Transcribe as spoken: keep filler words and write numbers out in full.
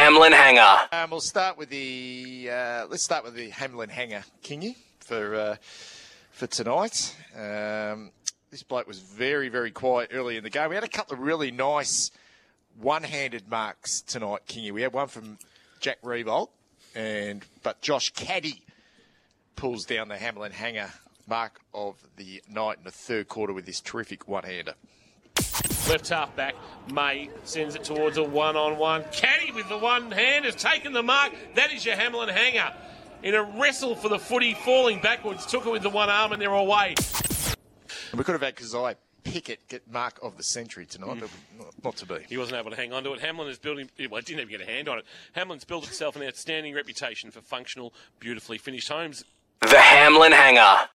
Hamlin Hanger. Um, we'll start with the uh, let's start with the Hamlin Hanger, Kingy, for uh, for tonight. Um, this bloke was very very quiet early in the game. We had a couple of really nice one-handed marks tonight, Kingy. We had one from Jack Revolt, and but Josh Caddy pulls down the Hamlin Hanger mark of the night in the third quarter with this terrific one-hander. Left half back, May sends it towards a one-on-one. Caddy with the one hand has taken the mark. That is your Hamlin Hanger. In a wrestle for the footy, falling backwards, took it with the one arm and they're away. We could have had Kazai Pickett get mark of the century tonight, mm. but not, not to be. He wasn't able to hang on to it. Hamlin is building, well, didn't even get a hand on it. Hamlin's built itself an outstanding reputation for functional, beautifully finished homes. The Hamlin Hanger.